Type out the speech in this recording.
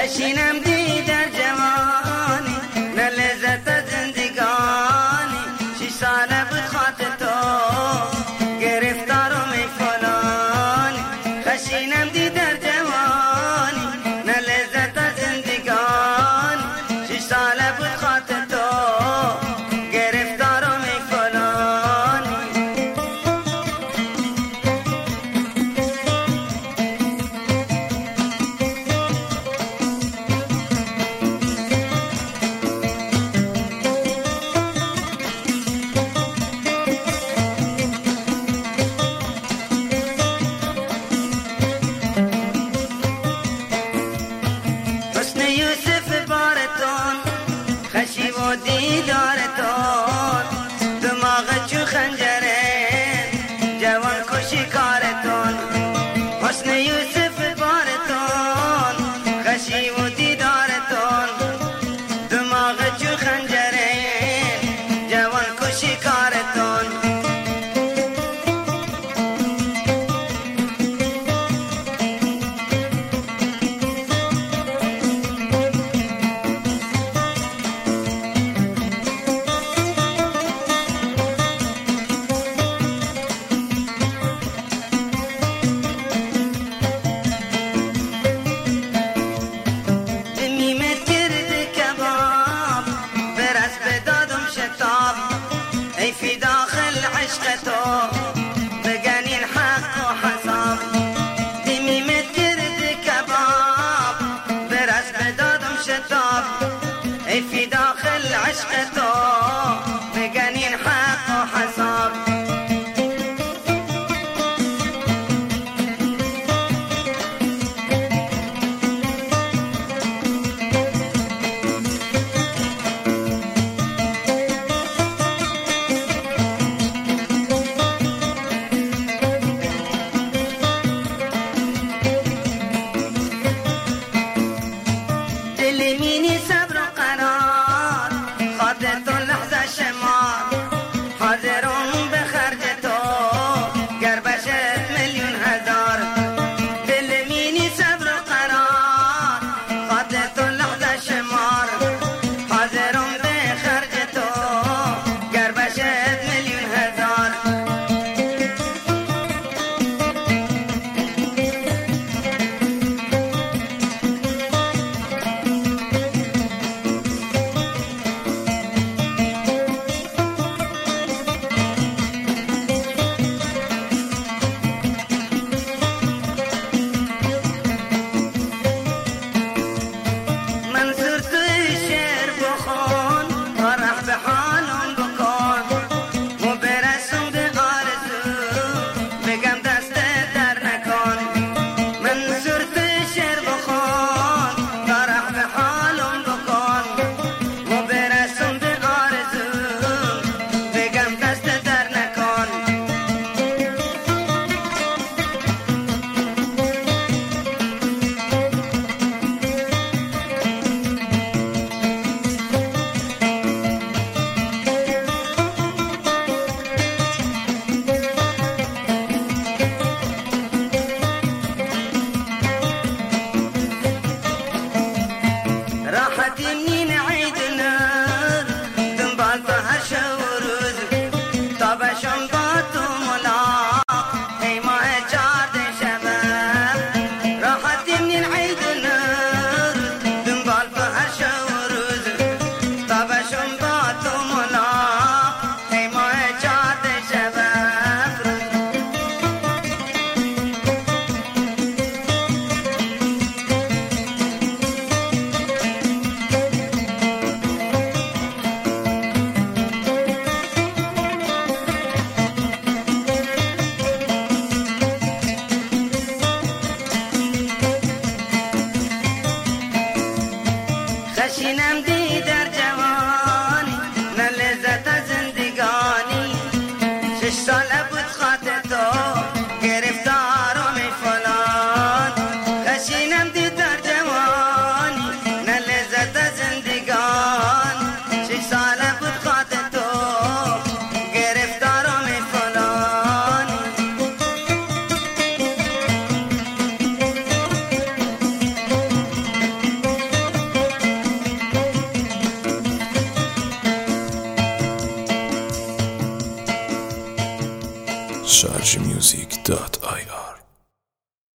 خشینم دی در جوانی نه لذت زندگانی 6 ساله بود خاطر تو گرفتارم ای فلانی خشینم دی در جوانی نه لذت زندگانی 6 ساله بود خاطر تو گرفتارم ای فلانی یوسف بارتون خشی و دیدارتون دماغ چو خنجره جوان کشی کارتون حسن یوسف بارتون خشی و دیدارتون دماغ چو خنجره جوان کشی کارتون ای فی داخل عشق تو بگنین حق و حساب دمیمت کرد کباب برس به دادم شتاب ای فی داخل عشق تو بگنین حق و حساب مینی صبر و قرار خاطر تو لحظه شمار حاضرون به خرج تو گر بشد میلیون هزار دل مینی صبر و قرار خاطر تو لحظه شمار حاضرون به خرج تو گر بشد میلیون هزار راحت منين عيدنا دنبال فهشة ورود طب شنبات وملاق هي ما جاد شباب راحت منين عيدنا دنبال فهشة ورود طب شنبات وملاق هي ما جاد شباب خشینم دی در جوانی نه لذت زندگانی 6 ساله بود خاطر تو گرفتارم ای فلان خشینم دی در جوانی نه لذت زندگانی 6 ساله بود خاطر تو گرفتارم ای فلان persianmusic.ir